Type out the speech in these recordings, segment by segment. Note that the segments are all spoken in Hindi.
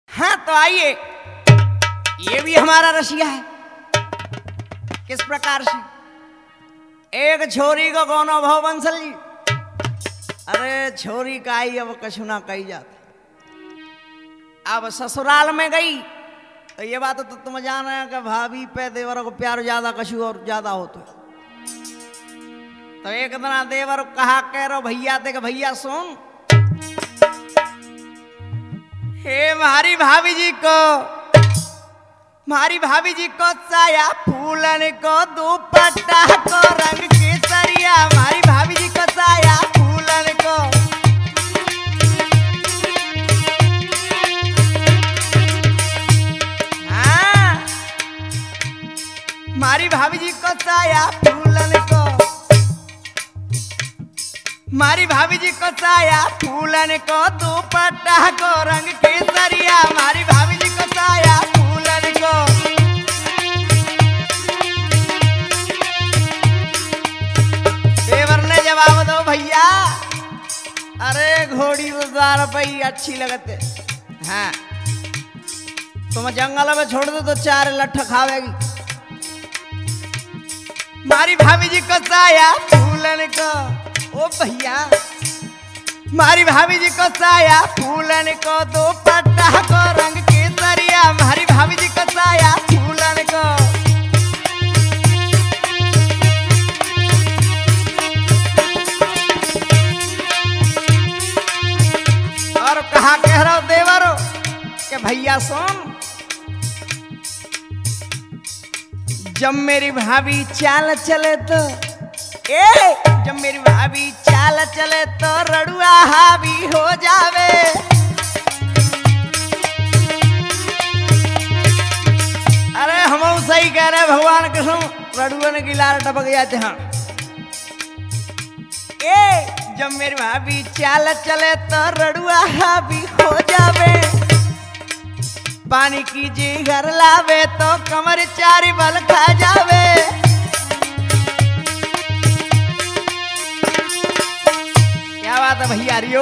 हाँ तो आइए, ये भी हमारा रसिया है। किस प्रकार से एक छोरी को गौनो भाव बंसल जी, अरे छोरी का आई अब कछु ना कही जाता। अब ससुराल में गई तो ये बात तो तुम जाना है कि भाभी पे देवर को प्यार ज्यादा कछु और ज्यादा हो तो एक दिन देवर कहा कह रो भैया थे कि भैया सुन, हे मारी भाभी जी को साया फूलन को दुपट्टा को रंग केसरिया, हमारी भाभी जी को साया फूलन को। हाँ, मारी भाभी जी को साया फूलन को, मारी भाभी जी को साया फूलन को दुपट्टा को रंग केसरिया, हमारी भाभी जी को साया फूलन को। देवर ने जवाब दो भैया, अरे घोड़ी तो 1000 रुपये अच्छी लगते। हाँ, तुम जंगल में छोड़ दो तो 4 लठ खावेगी। मारी भाभी जी को साया फूलन को, ओ भैया मारी भाभी जी को साया फूलन को दुपट्टा को रंग केसरिया, हमारी भाभी जी को साया फूलन को। और कहा कह रहा देवरो कि भैया सुन, जब मेरी भाभी चाल चले तो जब मेरी भाभी चाल चले तो रड़ुआ हावी हो जावे। अरे हम सही कह रहे भगवान कसम, रड़ुआ ने गिलार टपक जाते हैं। जब मेरी भाभी चाल चले तो रड़ुआ हावी हो जावे। पानी की जी घर लावे तो कमर 4 बल खा जावे। क्या बात है भैया रियो,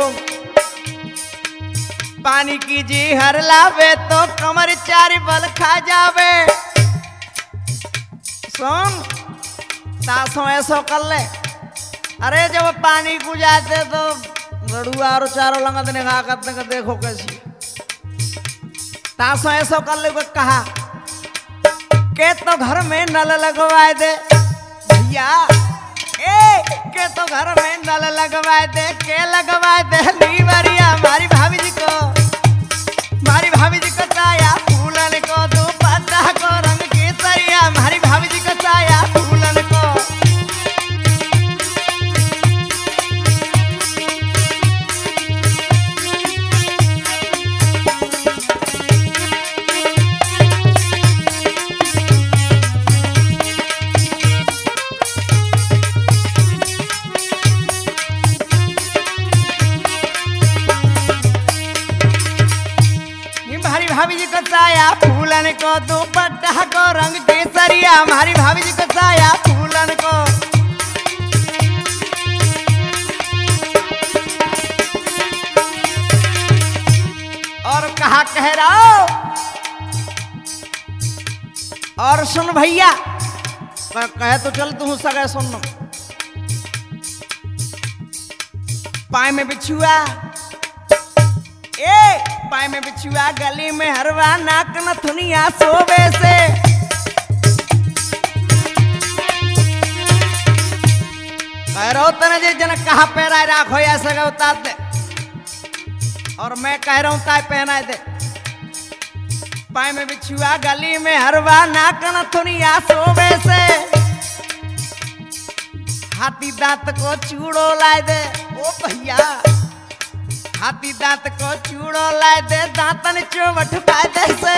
पानी की जी हर लावे तो कमर 4 बल खा जावे। सुन तासों ऐसो कर ले, अरे जब पानी को जाते तो रड़ुआ और चारों लंगत निगाह करते कि देखो कैसी। तासों ऐसो कर ले, कहा के तो घर में नल लगवाए दे भैया, के तो घर में नल लगवाए दे, के लगवाए दे लीवरिया, हमारी भाभी जी को, हमारी भाभी जी को साया फूलन को दुपट्टा को रंग केसरिया, हमारी भाभी जी को साया फूलन को। भाभी जी को साया फूलन को दुपट्टा को रंग केसरिया, हमारी भाभी जी को साया फूलन को। और कहा कह रहा हो, और सुन भैया, कहे तो चल तू सगे सुन। पाए में बिछुआ, पाए में बिछुआ, गली में हरवा, नाक नथुनिया सोवे से। कह रहा हूं तने जे जन कहा पहराए राखो ऐसे का उतार दे, और मैं कह रहा हूं ताय पहनाए दे। पाए में बिछुआ, गली में हरवा, नाक नथुनिया सोवे से। हाथी दांत को चूड़ो लाए दे, ओ भैया हाथी दांत को चूड़ो लाए दे, दांतन चोवट पाए दे से।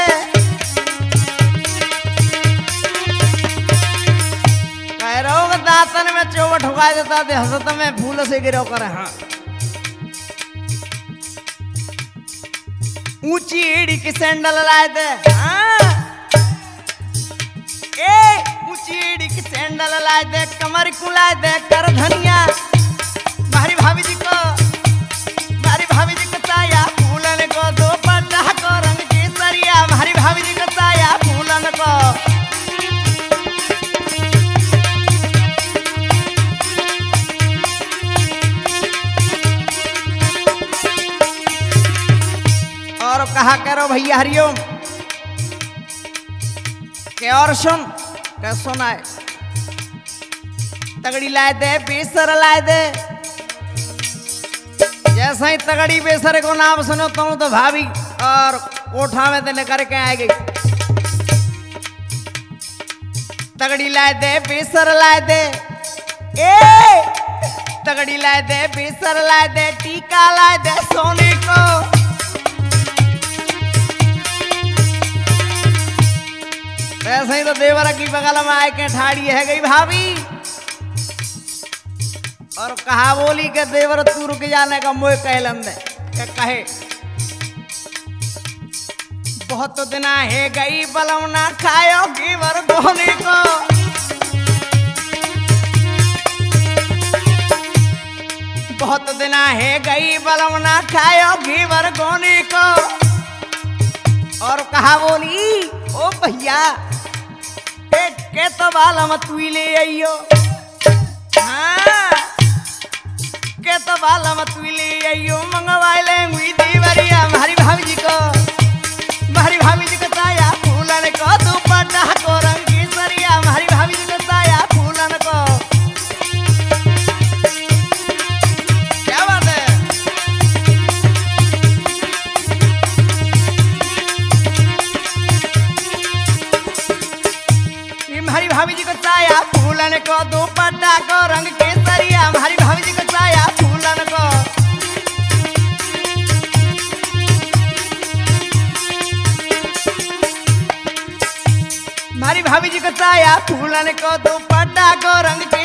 कह रहा हूं दांतन में चोवट उगा देता दे, हंसत में फूल से गिरो करे। हाँ, ऊंची एड़ी की सैंडल लाए दे। हाँ, ऊंची एड़ी की सैंडल लाए दे, कमर को लाए दे कर धनिया, हमारी भाभी जी को, हमारी भाभी जी को साया फूलन को दुपट्टा को रंग की कहा करो भैया हरिओम के और सुन क्या सुनाए तगड़ी लाए दे बेसर लाए दे। जैसा ही तगड़ी बेसर को नाम सुनो तो भाभी और कोठा में तेने करके आ गई। तगड़ी लाए दे बेसर लाए दे ए तगड़ी लाए दे बेसर लाए दे टीका लाए दे सोने को। वैसे ही तो देवरा की बगल में आए के ठाड़ी है गई भाभी और कहा बोली के देवर तू रुक जाने का मोह कहलन दे क्या कहे बहुत दिन है गई बलम ना खायो घेवर गोने को। बहुत दिन है गई बलम ना खायो घेवर गोने को। और कहा बोली ओ भैया के तो बालम तू ले आइयो हाँ के तो बालम तू ले आइयो मंगवाई लेंगी देवरिया हमारी भाभी जी को। हमारी भाभी जी को साया फूलन को दुपट्टा को रंगी सरिया हमारी भाभी जी को साया फूलन को। क्या बात है हमारी भाभी जी को साया फूलन को दुपट्टा को रंग के सरिया हमारी भाभी जी को साया फूलन को। हमारी भाभी जी को साया फूलन को दुपट्टा को रंग